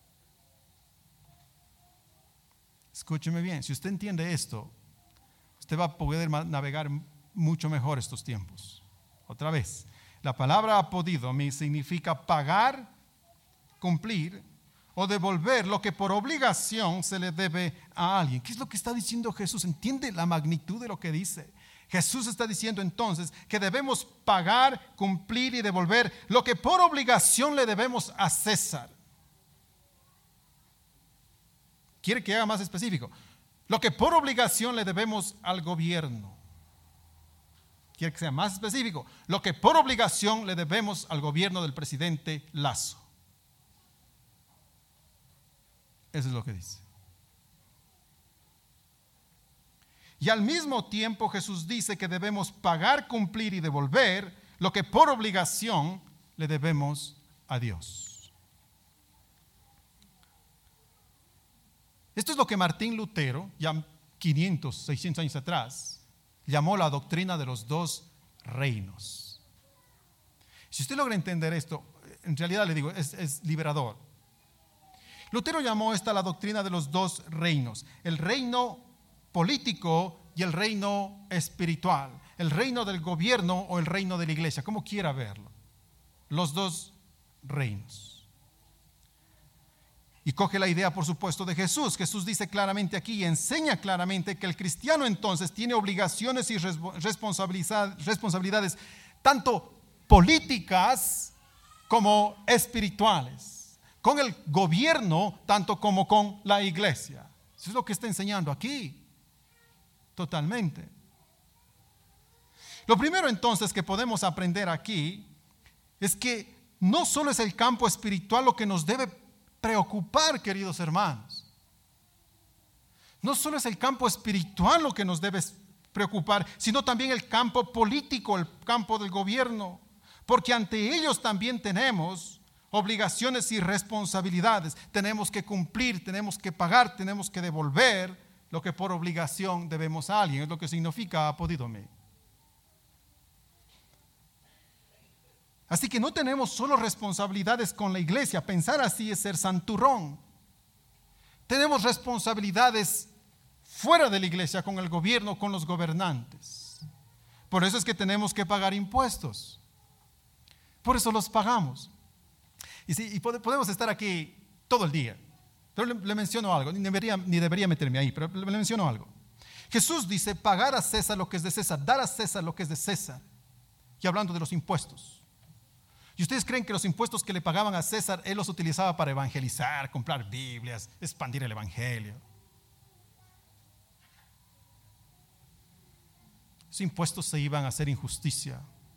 Escúcheme bien, si usted entiende esto, usted va a poder navegar mucho mejor estos tiempos. Otra vez, la palabra apodidomi significa pagar, cumplir o devolver lo que por obligación se le debe a alguien. ¿Qué es lo que está diciendo Jesús? ¿Entiende la magnitud de lo que dice? Jesús está diciendo entonces que debemos pagar, cumplir y devolver lo que por obligación le debemos a César. ¿Quiere que haga más específico? Lo que por obligación le debemos al gobierno. ¿Quiere que sea más específico? Lo que por obligación le debemos al gobierno del presidente Lasso. Eso es lo que dice. Y al mismo tiempo Jesús dice que debemos pagar, cumplir y devolver lo que por obligación le debemos a Dios. Esto es lo que Martín Lutero, ya 500, 600 años atrás, llamó la doctrina de los dos reinos. Si usted logra entender esto, en realidad le digo, es liberador. Lutero llamó esta la doctrina de los dos reinos. El reino político y el reino espiritual, el reino del gobierno o el reino de la iglesia, como quiera verlo. Los dos reinos. Y coge la idea, por supuesto, de Jesús. Jesús dice claramente aquí y enseña claramente que el cristiano entonces tiene obligaciones y responsabilidades tanto políticas como espirituales, con el gobierno tanto como con la iglesia. Eso es lo que está enseñando aquí, totalmente. Lo primero entonces que podemos aprender aquí es que no solo es el campo espiritual lo que nos debe preocupar, queridos hermanos. No solo es el campo espiritual lo que nos debe preocupar, sino también el campo político, el campo del gobierno, porque ante ellos también tenemos obligaciones y responsabilidades. Tenemos que cumplir, tenemos que pagar, tenemos que devolver lo que por obligación debemos a alguien. Es lo que significa apodídome. Así que no tenemos solo responsabilidades con la iglesia. Pensar así es ser santurrón. Tenemos responsabilidades fuera de la iglesia, con el gobierno, con los gobernantes. Por eso es que tenemos que pagar impuestos. Por eso los pagamos. Y podemos estar aquí todo el día. Pero le menciono algo, ni debería meterme ahí, pero le menciono algo. Jesús dice, pagar a César lo que es de César, dar a César lo que es de César. Y hablando de los impuestos. ¿Y ustedes creen que los impuestos que le pagaban a César, él los utilizaba para evangelizar, comprar Biblias, expandir el evangelio? Esos impuestos se iban a hacer injusticia,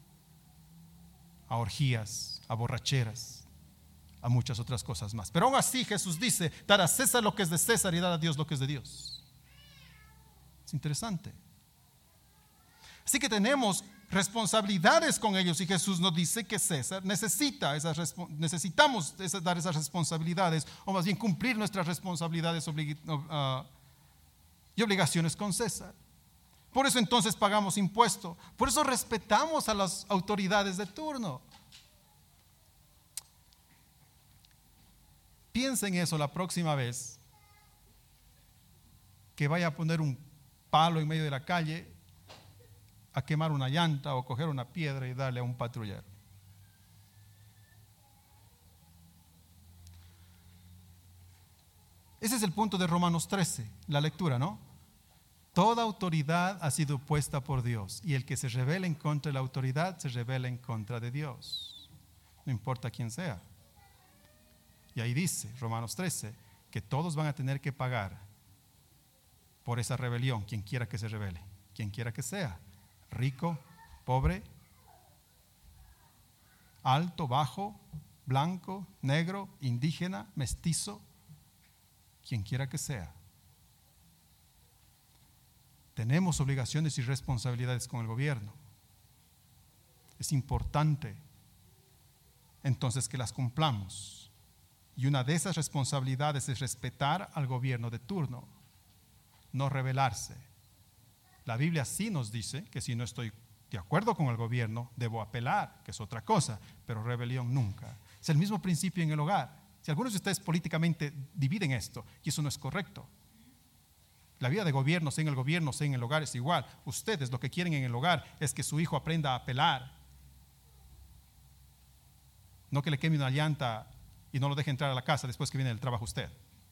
a orgías, a borracheras, a muchas otras cosas más. Pero aún así Jesús dice, dar a César lo que es de César y dar a Dios lo que es de Dios. Es interesante. Así que tenemos responsabilidades con ellos y Jesús nos dice que César necesitamos dar esas responsabilidades, o más bien cumplir nuestras responsabilidades y obligaciones con César. Por eso entonces pagamos impuestos, por eso respetamos a las autoridades de turno. Piensa en eso la próxima vez que vaya a poner un palo en medio de la calle a quemar una llanta o coger una piedra y darle a un patrullero. Ese es el punto de Romanos 13, la lectura, ¿no? Toda autoridad ha sido puesta por Dios y el que se rebela en contra de la autoridad se rebela en contra de Dios. No importa quién sea. Y ahí dice, Romanos 13, que todos van a tener que pagar por esa rebelión, quien quiera que se rebele, quien quiera que sea. Rico, pobre, alto, bajo, blanco, negro, indígena, mestizo, quien quiera que sea. Tenemos obligaciones y responsabilidades con el gobierno. Es importante entonces que las cumplamos. Y una de esas responsabilidades es respetar al gobierno de turno, no rebelarse. La Biblia sí nos dice que si no estoy de acuerdo con el gobierno, debo apelar, que es otra cosa, pero rebelión nunca. Es el mismo principio en el hogar. Si algunos de ustedes políticamente dividen esto, y eso no es correcto. La vida de gobierno, sea en el gobierno, sea en el hogar, es igual. Ustedes lo que quieren en el hogar es que su hijo aprenda a apelar. No que le queme una llanta y no lo deje entrar a la casa después que viene del trabajo usted.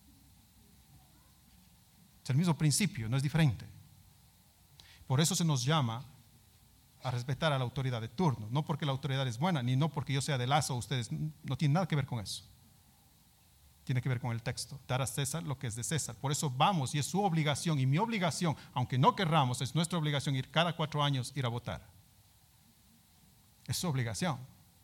Es el mismo principio, no es diferente. Por eso se nos llama a respetar a la autoridad de turno. No porque la autoridad es buena, ni no porque yo sea de Lazo, ustedes no tienen nada que ver con eso. Tiene que ver con el texto. Dar a César lo que es de César. Por eso vamos, y es su obligación y mi obligación, aunque no querramos, es nuestra obligación ir cada 4 años ir a votar. Es su obligación.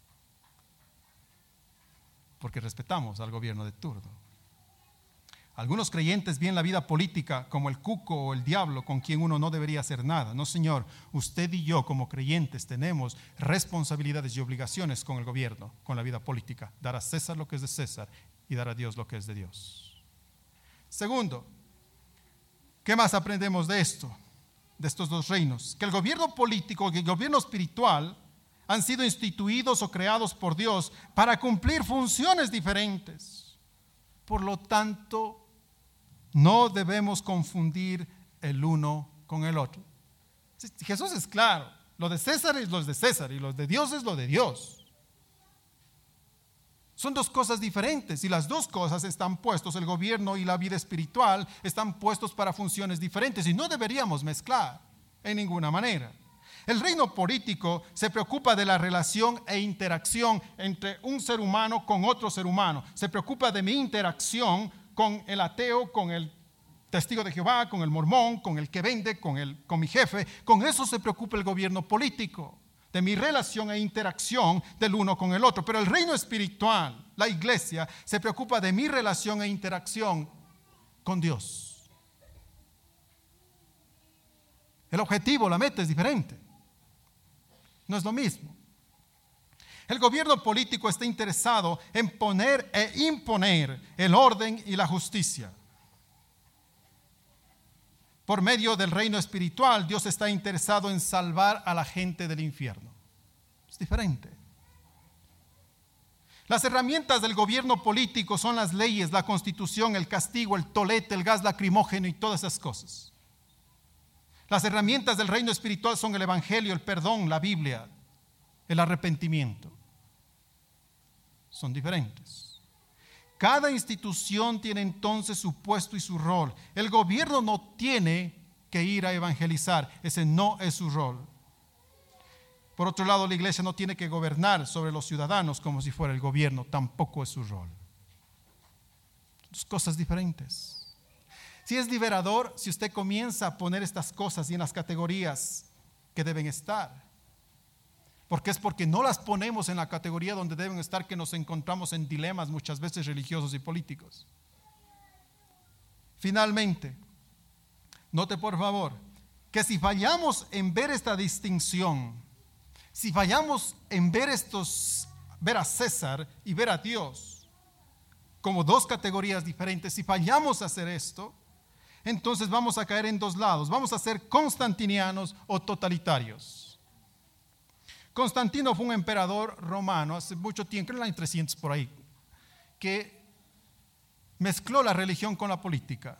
Porque respetamos al gobierno de turno. Algunos creyentes ven la vida política como el cuco o el diablo con quien uno no debería hacer nada. No, señor, usted y yo como creyentes tenemos responsabilidades y obligaciones con el gobierno, con la vida política. Dar a César lo que es de César y dar a Dios lo que es de Dios. Segundo, ¿qué más aprendemos de esto? De estos dos reinos. Que el gobierno político y el gobierno espiritual han sido instituidos o creados por Dios para cumplir funciones diferentes. Por lo tanto, no debemos confundir el uno con el otro. Jesús es claro, lo de César es lo de César y lo de Dios es lo de Dios. Son dos cosas diferentes y las dos cosas están puestos, el gobierno y la vida espiritual están puestos para funciones diferentes y no deberíamos mezclar en ninguna manera. El reino político se preocupa de la relación e interacción entre un ser humano con otro ser humano. Se preocupa de mi interacción con el ateo, con el testigo de Jehová, con el mormón, con el que vende, con mi jefe. Con eso se preocupa el gobierno político, de mi relación e interacción del uno con el otro. Pero el reino espiritual, la iglesia, se preocupa de mi relación e interacción con Dios. El objetivo, la meta es diferente. No es lo mismo. El gobierno político está interesado en poner e imponer el orden y la justicia. Por medio del reino espiritual, Dios está interesado en salvar a la gente del infierno. Es diferente. Las herramientas del gobierno político son las leyes, la constitución, el castigo, el tolete, el gas lacrimógeno y todas esas cosas. Las herramientas del reino espiritual son el evangelio, el perdón, la Biblia, el arrepentimiento. Son diferentes. Cada institución tiene entonces su puesto y su rol. El gobierno no tiene que ir a evangelizar. Ese no es su rol. Por otro lado, la iglesia no tiene que gobernar sobre los ciudadanos como si fuera el gobierno. Tampoco es su rol. Dos cosas diferentes. Si es liberador, si usted comienza a poner estas cosas y en las categorías que deben estar. Porque no las ponemos en la categoría donde deben estar, que nos encontramos en dilemas muchas veces religiosos y políticos. Finalmente, note por favor que si fallamos en ver esta distinción, si fallamos en ver a César y ver a Dios como dos categorías diferentes, si fallamos a hacer esto, entonces vamos a caer en dos lados. Vamos a ser constantinianos o totalitarios. Constantino fue un emperador romano hace mucho tiempo, creo en el año 300 por ahí, que mezcló la religión con la política.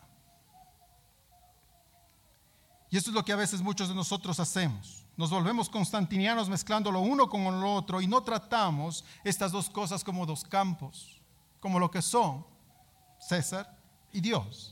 Y eso es lo que a veces muchos de nosotros hacemos. Nos volvemos constantinianos mezclando lo uno con lo otro y no tratamos estas dos cosas como dos campos, como lo que son César y Dios.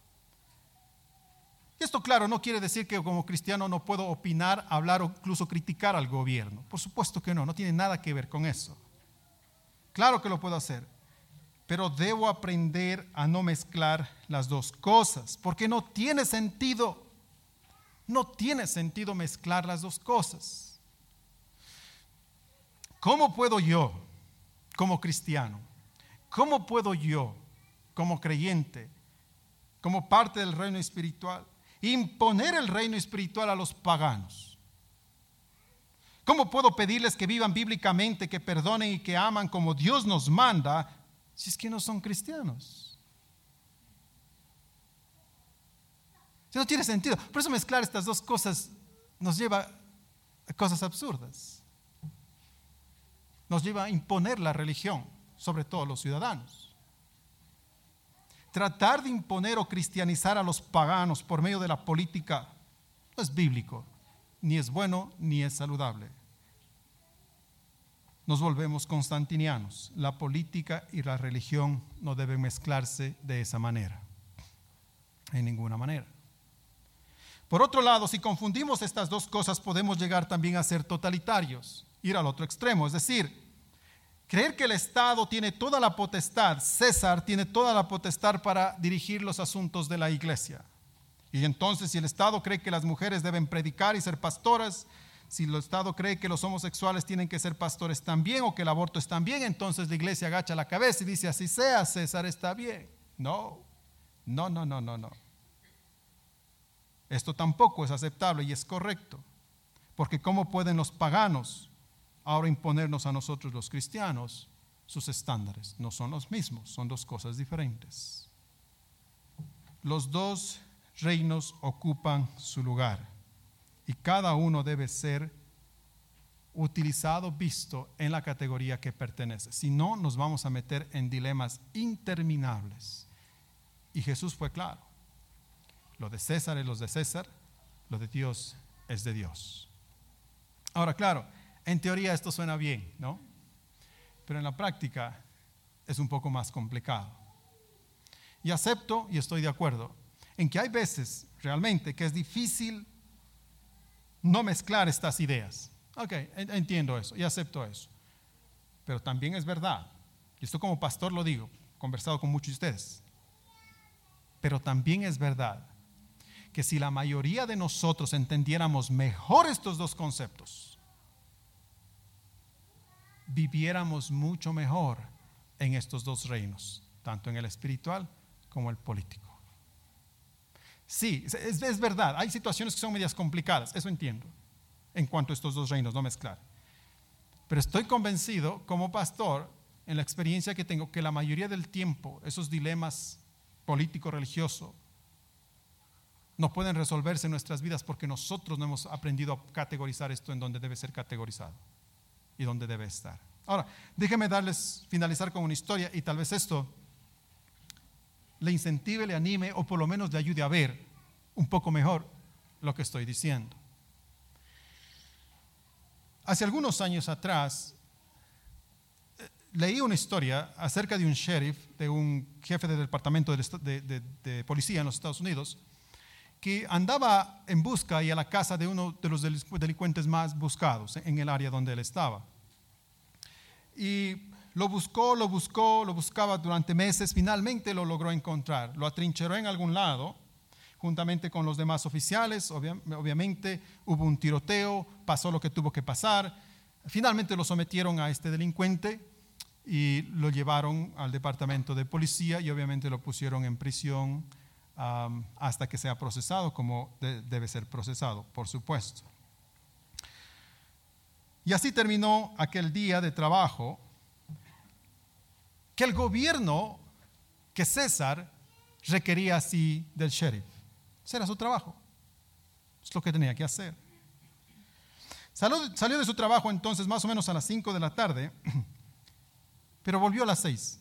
Esto, claro, no quiere decir que como cristiano no puedo opinar, hablar o incluso criticar al gobierno. Por supuesto que no, no tiene nada que ver con eso. Claro que lo puedo hacer, pero debo aprender a no mezclar las dos cosas, porque no tiene sentido mezclar las dos cosas. ¿Cómo puedo yo, como cristiano, cómo puedo yo, como creyente, como parte del reino espiritual, imponer el reino espiritual a los paganos? ¿Cómo puedo pedirles que vivan bíblicamente, que perdonen y que aman como Dios nos manda, si es que no son cristianos? Si no tiene sentido. Por eso mezclar estas dos cosas nos lleva a cosas absurdas. Nos lleva a imponer la religión sobre todos los ciudadanos. Tratar de imponer o cristianizar a los paganos por medio de la política no es bíblico, ni es bueno, ni es saludable. Nos volvemos constantinianos. La política y la religión no deben mezclarse de esa manera, en ninguna manera. Por otro lado, si confundimos estas dos cosas, podemos llegar también a ser totalitarios, ir al otro extremo, es decir, creer que el Estado tiene toda la potestad, César tiene toda la potestad para dirigir los asuntos de la iglesia. Y entonces, si el Estado cree que las mujeres deben predicar y ser pastoras, si el Estado cree que los homosexuales tienen que ser pastores también, o que el aborto está bien, entonces la iglesia agacha la cabeza y dice, así sea, César está bien. No. Esto tampoco es aceptable y es correcto, porque ¿cómo pueden los paganos ahora imponernos a nosotros los cristianos sus estándares? No son los mismos, son dos cosas diferentes. Los dos reinos ocupan su lugar y cada uno debe ser utilizado, visto en la categoría que pertenece. Si no, nos vamos a meter en dilemas interminables. Y Jesús fue claro. Lo de César es lo de César, lo de Dios es de Dios. Ahora, claro, en teoría esto suena bien, ¿no? Pero en la práctica es un poco más complicado. Y acepto y estoy de acuerdo en que hay veces realmente que es difícil no mezclar estas ideas. Ok, entiendo eso y acepto eso. Pero también es verdad, y esto como pastor lo digo, he conversado con muchos de ustedes, pero también es verdad que si la mayoría de nosotros entendiéramos mejor estos dos conceptos, viviéramos mucho mejor en estos dos reinos, tanto en el espiritual como el político. Sí, es verdad, hay situaciones que son medias complicadas, eso entiendo, en cuanto a estos dos reinos, no mezclar. Pero estoy convencido como pastor, en la experiencia que tengo, que la mayoría del tiempo esos dilemas político-religiosos no pueden resolverse en nuestras vidas porque nosotros no hemos aprendido a categorizar esto en donde debe ser categorizado y donde debe estar. Ahora, déjenme finalizar con una historia y tal vez esto le incentive, le anime o por lo menos le ayude a ver un poco mejor lo que estoy diciendo. Hace algunos años atrás leí una historia acerca de un sheriff, de un jefe del departamento de policía en los Estados Unidos, que andaba en busca y a la casa de uno de los delincuentes más buscados en el área donde él estaba. Y lo buscaba durante meses, finalmente lo logró encontrar. Lo atrincheró en algún lado, juntamente con los demás oficiales. Obviamente hubo un tiroteo, pasó lo que tuvo que pasar. Finalmente lo sometieron a este delincuente y lo llevaron al departamento de policía y obviamente lo pusieron en prisión hasta que sea procesado como debe ser procesado, por supuesto. Y así terminó aquel día de trabajo que el gobierno, que César requería así del sheriff. Ese era su trabajo, es lo que tenía que hacer. Salió de su trabajo entonces más o menos a las 5 de la tarde, pero volvió a las 6.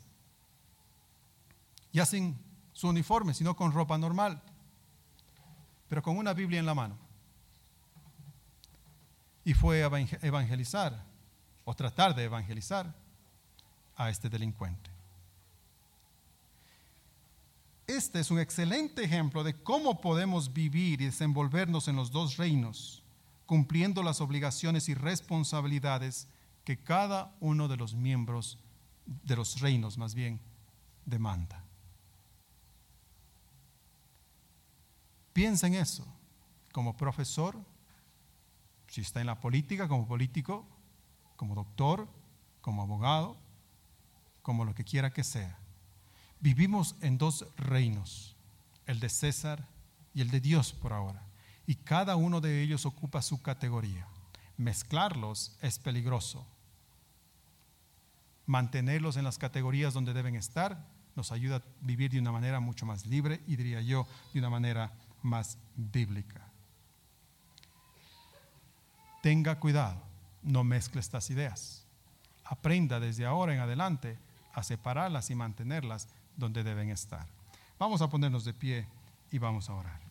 Ya sin su uniforme, sino con ropa normal, pero con una Biblia en la mano. Y fue a evangelizar, o tratar de evangelizar a este delincuente. Este es un excelente ejemplo de cómo podemos vivir y desenvolvernos en los dos reinos, cumpliendo las obligaciones y responsabilidades que cada uno de los miembros de los reinos, más bien, demanda. Piensa en eso, como profesor, si está en la política, como político, como doctor, como abogado, como lo que quiera que sea. Vivimos en dos reinos, el de César y el de Dios por ahora, y cada uno de ellos ocupa su categoría. Mezclarlos es peligroso. Mantenerlos en las categorías donde deben estar nos ayuda a vivir de una manera mucho más libre y diría yo, de una manera más bíblica. Tenga cuidado, no mezcle estas ideas. Aprenda desde ahora en adelante a separarlas y mantenerlas donde deben estar. Vamos a ponernos de pie y vamos a orar.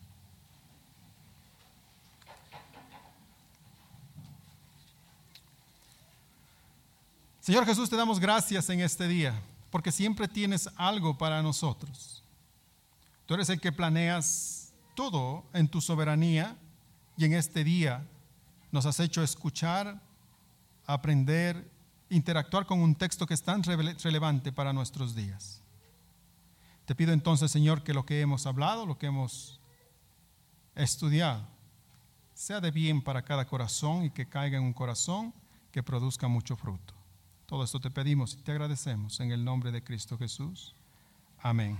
Señor Jesús, te damos gracias en este día, porque siempre tienes algo para nosotros. Tú eres el que planeas todo en tu soberanía y en este día nos has hecho escuchar, aprender, interactuar con un texto que es tan relevante para nuestros días. Te pido entonces, Señor, que lo que hemos hablado, lo que hemos estudiado, sea de bien para cada corazón y que caiga en un corazón que produzca mucho fruto. Todo esto te pedimos y te agradecemos en el nombre de Cristo Jesús. Amén.